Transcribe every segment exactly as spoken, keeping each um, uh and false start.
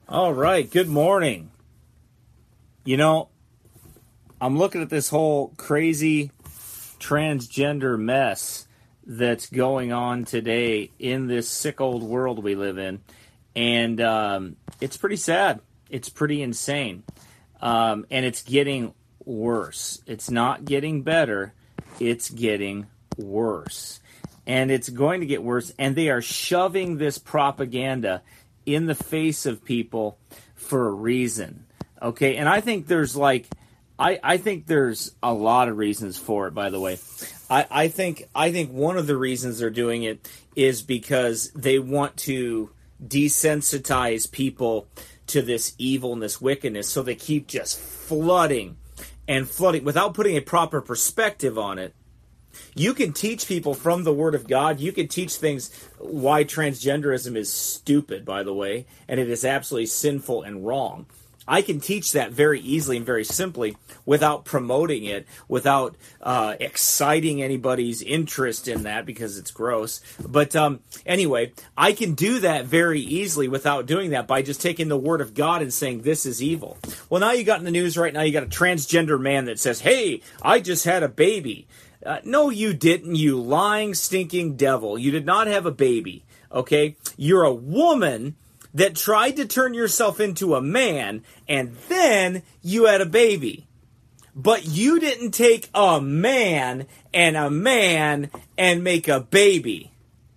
All right, good morning. You know, I'm looking at this whole crazy transgender mess that's going on today in this sick old world we live in, and um, it's pretty sad. It's pretty insane, um, and it's getting worse. It's not getting better. It's getting worse, and it's going to get worse, and they are shoving this propaganda in the face of people for a reason, okay? And I think there's like, I, I think there's a lot of reasons for it, by the way. I, I think I think one of the reasons they're doing it is because they want to desensitize people to this evil and this wickedness, so they keep just flooding and flooding without putting a proper perspective on it. You can teach people from the Word of God. You can teach things why transgenderism is stupid, by the way, and it is absolutely sinful and wrong. I can teach that very easily and very simply without promoting it, without uh, exciting anybody's interest in that because it's gross. But um, anyway, I can do that very easily without doing that by just taking the Word of God and saying this is evil. Well, now you got in the news right now, you got a transgender man that says, hey, I just had a baby. Uh, no, you didn't, you lying, stinking devil. You did not have a baby, okay? You're a woman that tried to turn yourself into a man, and then you had a baby. But you didn't take a man and a man and make a baby.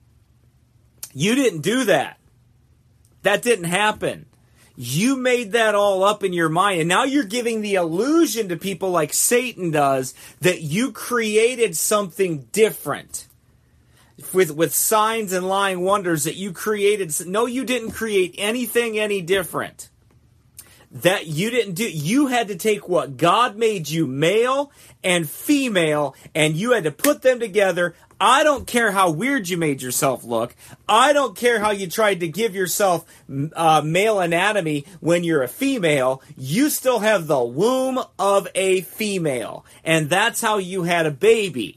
You didn't do that. That didn't happen. You made that all up in your mind, and now you're giving the illusion to people like Satan does that you created something different with with signs and lying wonders that you created. No, you didn't create anything any different. That you didn't do. You had to take what God made you, male and female, and you had to put them together. I don't care how weird you made yourself look. I don't care how you tried to give yourself uh, male anatomy when you're a female. You still have the womb of a female. And that's how you had a baby.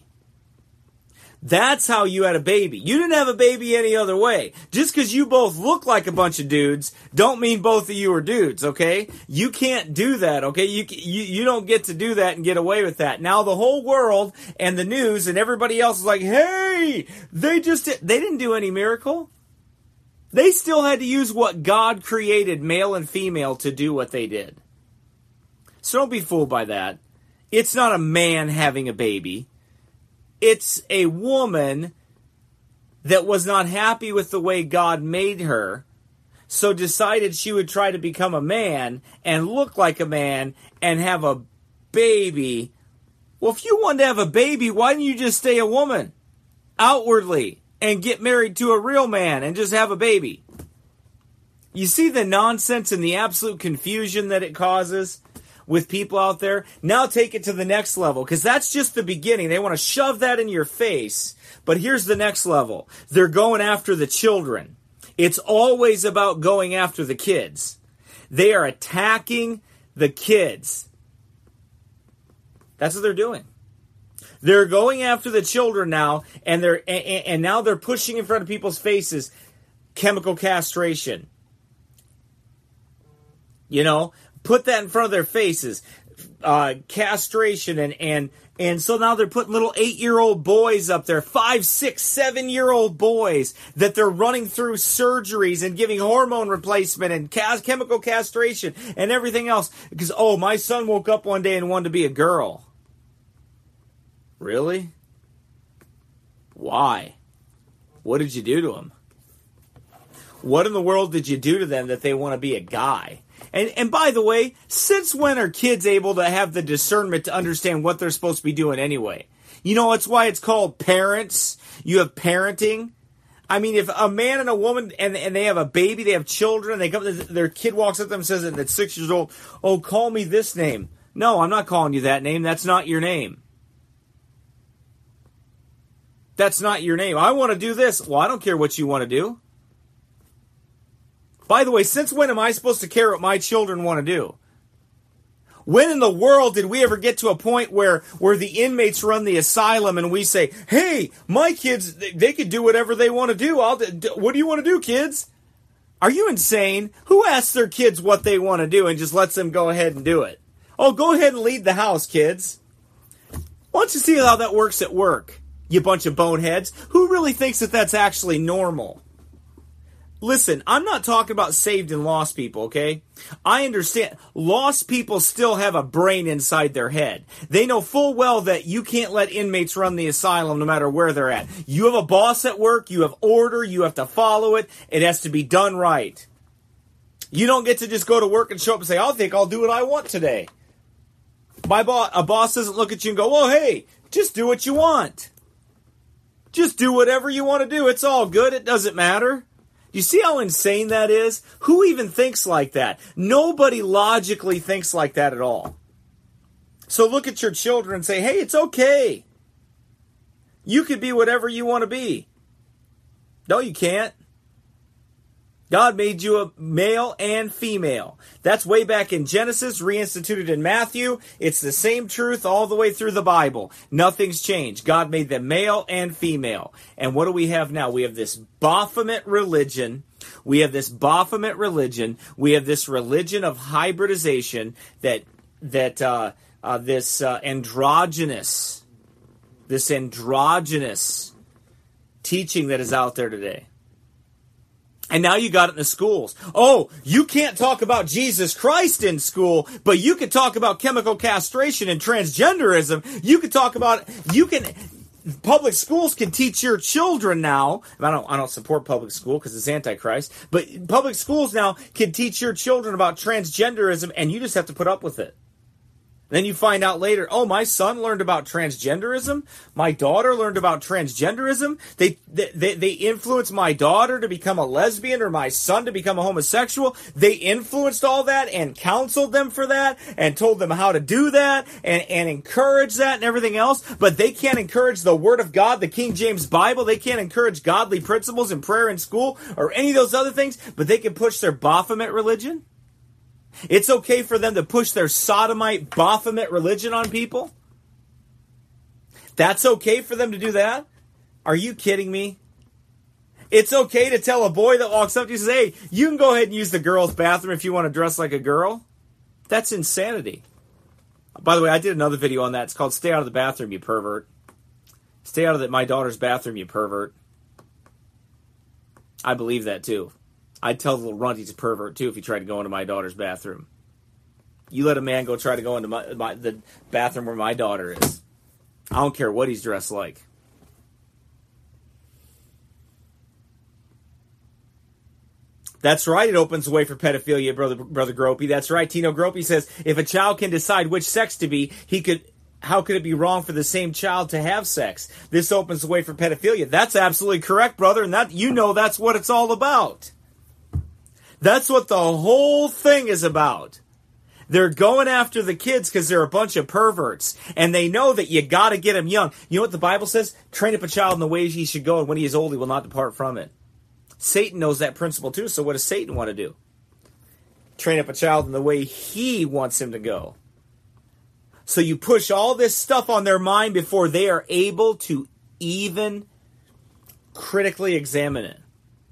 That's how you had a baby. You didn't have a baby any other way. Just because you both look like a bunch of dudes don't mean both of you are dudes, okay? You can't do that, okay? You, you you don't get to do that and get away with that. Now the whole world and the news and everybody else is like, hey, they just did. They didn't do any miracle. They still had to use what God created, male and female, to do what they did. So don't be fooled by that. It's not a man having a baby. It's a woman that was not happy with the way God made her, so decided she would try to become a man and look like a man and have a baby. Well, if you wanted to have a baby, why didn't you just stay a woman outwardly and get married to a real man and just have a baby? You see the nonsense and the absolute confusion that it causes with people out there? Now take it to the next level, because that's just the beginning. They want to shove that in your face. But here's the next level. They're going after the children. It's always about going after the kids. They are attacking the kids. That's what they're doing. They're going after the children now, and they're and, and now they're pushing in front of people's faces chemical castration. You know, put that in front of their faces, uh, castration, and, and and so now they're putting little eight-year-old boys up there, five, six, seven-year-old boys that they're running through surgeries and giving hormone replacement and cas- chemical castration and everything else because, oh, my son woke up one day and wanted to be a girl. Really? Why? What did you do to him? What in the world did you do to them that they want to be a guy? And and by the way, since when are kids able to have the discernment to understand what they're supposed to be doing anyway? You know, it's why it's called parents. You have parenting. I mean, if a man and a woman, and, and they have a baby, they have children, they come, their kid walks up to them and says, at six years old, oh, call me this name. No, I'm not calling you that name. That's not your name. That's not your name. I want to do this. Well, I don't care what you want to do. By the way, since when am I supposed to care what my children want to do? When in the world did we ever get to a point where, where the inmates run the asylum and we say, hey, my kids, they, they could do whatever they want to do. I'll, what do you want to do, kids? Are you insane? Who asks their kids what they want to do and just lets them go ahead and do it? Oh, go ahead and lead the house, kids. Why don't you see how that works at work, you bunch of boneheads? Who really thinks that that's actually normal? Listen, I'm not talking about saved and lost people, okay? I understand. Lost people still have a brain inside their head. They know full well that you can't let inmates run the asylum no matter where they're at. You have a boss at work. You have order. You have to follow it. It has to be done right. You don't get to just go to work and show up and say, I think I'll do what I want today. My boss, a boss doesn't look at you and go, well, hey, just do what you want. Just do whatever you want to do. It's all good. It doesn't matter. You see how insane that is? Who even thinks like that? Nobody logically thinks like that at all. So look at your children and say, hey, it's okay. You could be whatever you want to be. No, you can't. God made you a male and female. That's way back in Genesis, reinstituted in Matthew. It's the same truth all the way through the Bible. Nothing's changed. God made them male and female. And what do we have now? We have this Baphomet religion. We have this Baphomet religion. We have this religion of hybridization that that uh, uh, this uh, androgynous, this androgynous teaching that is out there today. And now you got it in the schools. Oh, you can't talk about Jesus Christ in school, but you can talk about chemical castration and transgenderism. You can talk about, you can, public schools can teach your children now. I don't, I don't support public school because it's antichrist, but public schools now can teach your children about transgenderism, and you just have to put up with it. Then you find out later, oh, my son learned about transgenderism. My daughter learned about transgenderism. They, they, they influenced my daughter to become a lesbian or my son to become a homosexual. They influenced all that and counseled them for that and told them how to do that and, and encouraged that and everything else. But they can't encourage the Word of God, the King James Bible. They can't encourage godly principles in prayer in school or any of those other things. But they can push their Baphomet religion. It's okay for them to push their sodomite Baphomet religion on people? That's okay for them to do that? Are you kidding me? It's okay to tell a boy that walks up to you and says, hey, you can go ahead and use the girls' bathroom if you want to dress like a girl? That's insanity. By the way, I did another video on that. It's called Stay Out of the Bathroom, You Pervert. Stay out of the, my daughter's bathroom, you pervert. I believe that too. I'd tell the little runt he's a pervert, too, if he tried to go into my daughter's bathroom. You let a man go try to go into my, my, the bathroom where my daughter is. I don't care what he's dressed like. That's right, it opens the way for pedophilia, Brother Brother Gropey. That's right, Tino Gropey says, if a child can decide which sex to be, he could... How could it be wrong for the same child to have sex? This opens the way for pedophilia. That's absolutely correct, brother, and that you know that's what it's all about. That's what the whole thing is about. They're going after the kids because they're a bunch of perverts. And they know that you got to get them young. You know what the Bible says? Train up a child in the way he should go, and when he is old, he will not depart from it. Satan knows that principle too, so what does Satan want to do? Train up a child in the way he wants him to go. So you push all this stuff on their mind before they are able to even critically examine it.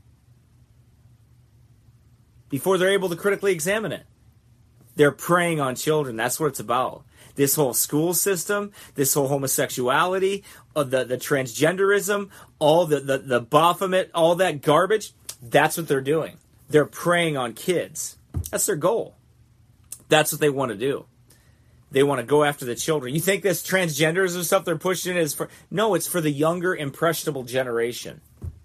Before they're able to critically examine it. They're preying on children. That's what it's about. This whole school system, this whole homosexuality, uh, the, the transgenderism, all the, the, the Baphomet, all that garbage, that's what they're doing. They're preying on kids. That's their goal. That's what they want to do. They want to go after the children. You think this transgenderism stuff they're pushing is for... No, it's for the younger, impressionable generation.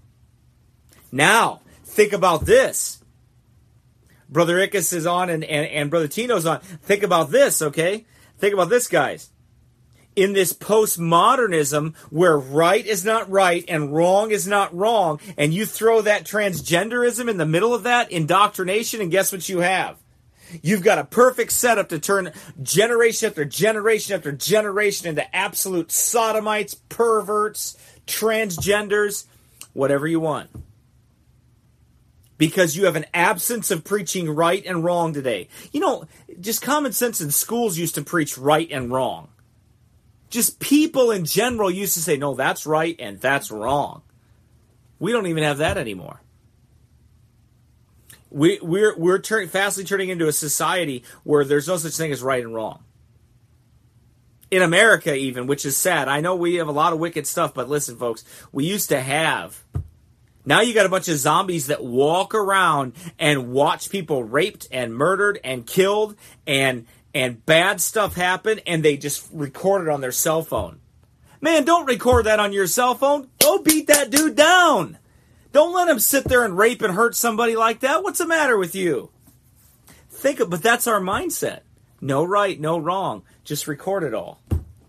Now, think about this. Brother Ickes is on and, and, and Brother Tino's on. Think about this, okay? Think about this, guys. In this postmodernism where right is not right and wrong is not wrong, and you throw that transgenderism in the middle of that, indoctrination, and guess what you have? You've got a perfect setup to turn generation after generation after generation into absolute sodomites, perverts, transgenders, whatever you want. Because you have an absence of preaching right and wrong today. You know, just common sense in schools used to preach right and wrong. Just people in general used to say, no, that's right and that's wrong. We don't even have that anymore. We, we're we're turn, fastly turning into a society where there's no such thing as right and wrong. In America, even, which is sad. I know we have a lot of wicked stuff, but listen, folks, we used to have. Now you got a bunch of zombies that walk around and watch people raped and murdered and killed and and bad stuff happen, and they just record it on their cell phone. Man, don't record that on your cell phone. Go beat that dude down. Don't let him sit there and rape and hurt somebody like that. What's the matter with you? Think of, but that's our mindset. No right, no wrong. Just record it all.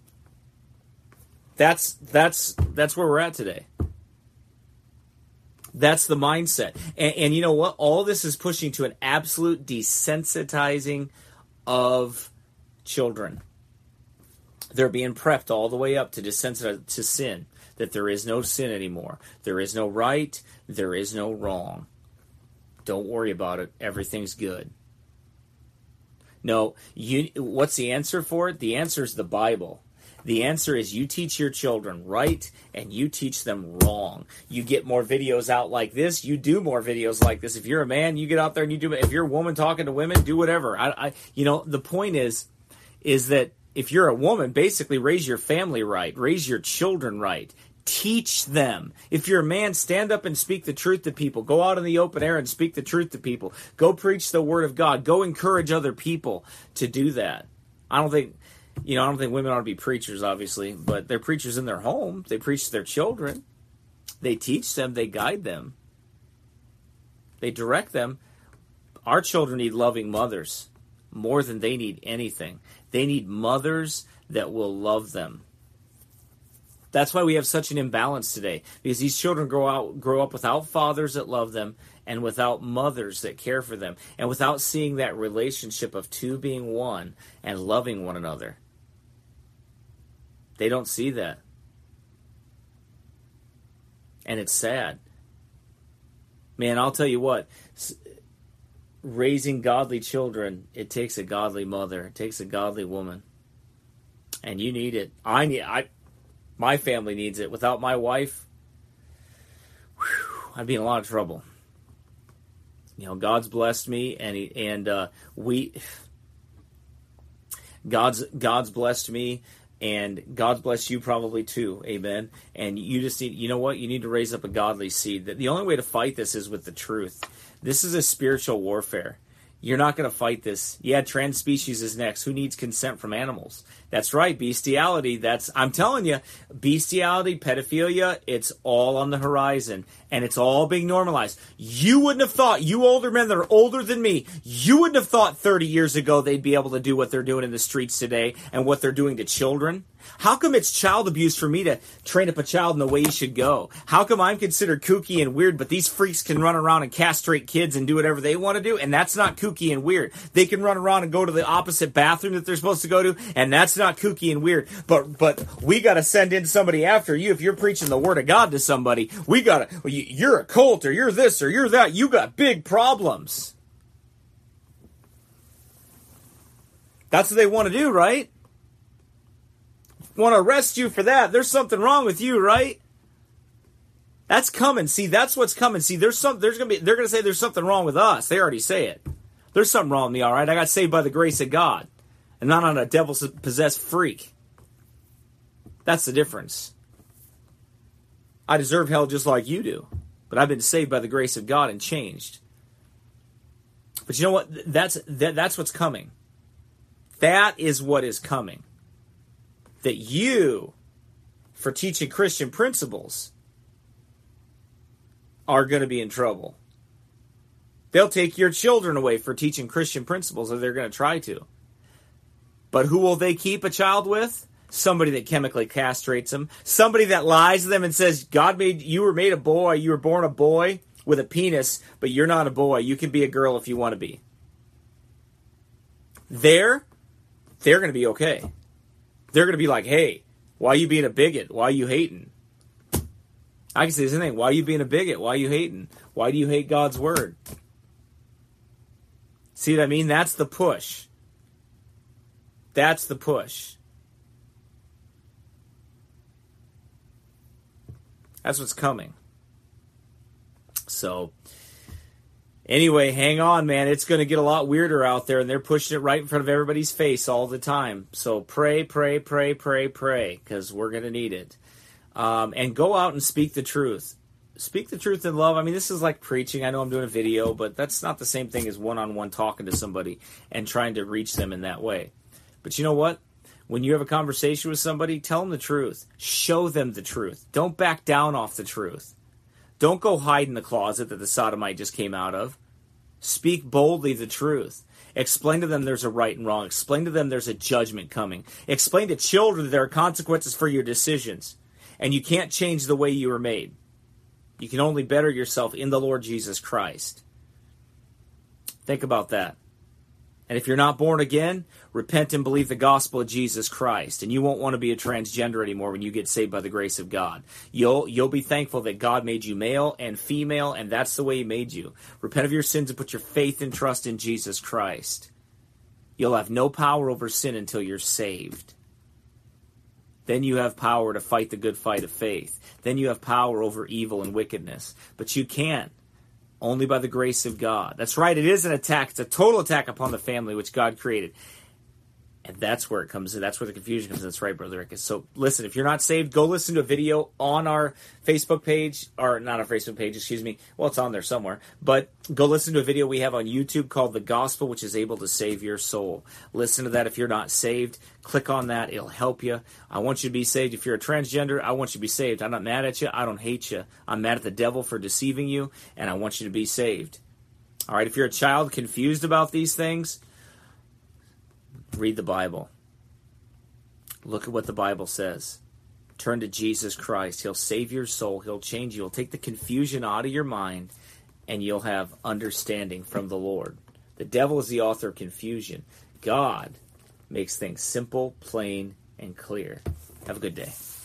That's that's that's where we're at today. That's the mindset. And, and you know what? All this is pushing to an absolute desensitizing of children. They're being prepped all the way up to desensitize to sin. That there is no sin anymore. There is no right. There is no wrong. Don't worry about it. Everything's good. No, you. What's the answer for it? The answer is the Bible. The answer is you teach your children right and you teach them wrong. You get more videos out like this. You do more videos like this. If you're a man, you get out there and you do it. If you're a woman talking to women, do whatever. I, I, you know, the point is, is that if you're a woman, basically raise your family right. Raise your children right. Teach them. If you're a man, stand up and speak the truth to people. Go out in the open air and speak the truth to people. Go preach the word of God. Go encourage other people to do that. I don't think, you know, I don't think women ought to be preachers, obviously, but they're preachers in their home. They preach to their children. They teach them. They guide them. They direct them. Our children need loving mothers more than they need anything. They need mothers that will love them. That's why we have such an imbalance today, because these children grow out, grow up without fathers that love them and without mothers that care for them and without seeing that relationship of two being one and loving one another. They don't see that. And it's sad. Man, I'll tell you what, raising godly children, it takes a godly mother. It takes a godly woman. And you need it. I need I My family needs it. Without my wife, whew, I'd be in a lot of trouble. You know, God's blessed me, and he, and uh, we, God's God's blessed me, and God's blessed you probably too. Amen. And you just need, you know what? You need to raise up a godly seed. The only way to fight this is with the truth. This is a spiritual warfare. You're not going to fight this. Yeah, trans species is next. Who needs consent from animals? That's right, bestiality. That's, I'm telling you, bestiality, pedophilia, it's all on the horizon. And it's all being normalized. You wouldn't have thought, you older men that are older than me, you wouldn't have thought thirty years ago they'd be able to do what they're doing in the streets today and what they're doing to children. How come it's child abuse for me to train up a child in the way he should go? How come I'm considered kooky and weird, but these freaks can run around and castrate kids and do whatever they want to do, and that's not kooky and weird? They can run around and go to the opposite bathroom that they're supposed to go to, and that's not kooky and weird. But but we got to send in somebody after you if you're preaching the word of God to somebody. We got to, you're a cult, or you're this, or you're that. You got big problems. That's what they want to do, right? Want to arrest you for that. There's something wrong with you, right? That's coming. See, that's what's coming. See, there's some. There's gonna be. They're gonna say there's something wrong with us. They already say it. There's something wrong with me. All right, I got saved by the grace of God, and not on a devil-possessed freak. That's the difference. I deserve hell just like you do, but I've been saved by the grace of God and changed. But you know what? That's that, that's what's coming. That is what is coming. That you, for teaching Christian principles, are going to be in trouble. They'll take your children away for teaching Christian principles, or they're going to try to. But who will they keep a child with? Somebody that chemically castrates them. Somebody that lies to them and says, God made, you were made a boy, you were born a boy with a penis, but you're not a boy. You can be a girl if you want to be. They're, they're going to be okay. They're going to be like, hey, why are you being a bigot? Why are you hating? I can say the same thing. Why are you being a bigot? Why are you hating? Why do you hate God's word? See what I mean? That's the push. That's the push. That's what's coming. So, Anyway, hang on, man. It's going to get a lot weirder out there, and they're pushing it right in front of everybody's face all the time. So pray, pray, pray, pray, pray, because we're going to need it. Um, and go out and speak the truth. Speak the truth in love. I mean, this is like preaching. I know I'm doing a video, but that's not the same thing as one-on-one talking to somebody and trying to reach them in that way. But you know what? When you have a conversation with somebody, tell them the truth. Show them the truth. Don't back down off the truth. Don't go hide in the closet that the sodomite just came out of. Speak boldly the truth. Explain to them there's a right and wrong. Explain to them there's a judgment coming. Explain to children that there are consequences for your decisions. And you can't change the way you were made. You can only better yourself in the Lord Jesus Christ. Think about that. And if you're not born again, repent and believe the gospel of Jesus Christ. And you won't want to be a transgender anymore when you get saved by the grace of God. You'll, you'll be thankful that God made you male and female, and that's the way he made you. Repent of your sins and put your faith and trust in Jesus Christ. You'll have no power over sin until you're saved. Then you have power to fight the good fight of faith. Then you have power over evil and wickedness. But you can't. Only by the grace of God. That's right, it is an attack. It's a total attack upon the family which God created. And that's where it comes in. That's where the confusion comes in. That's right, Brother Rick. So listen, if you're not saved, go listen to a video on our Facebook page, or not our Facebook page, excuse me. Well, it's on there somewhere. But go listen to a video we have on YouTube called The Gospel, which is able to save your soul. Listen to that if you're not saved. Click on that. It'll help you. I want you to be saved. If you're a transgender, I want you to be saved. I'm not mad at you. I don't hate you. I'm mad at the devil for deceiving you, and I want you to be saved. All right, if you're a child confused about these things, read the Bible. Look at what the Bible says. Turn to Jesus Christ. He'll save your soul. He'll change you. He'll take the confusion out of your mind, and you'll have understanding from the Lord. The devil is the author of confusion. God makes things simple, plain, and clear. Have a good day.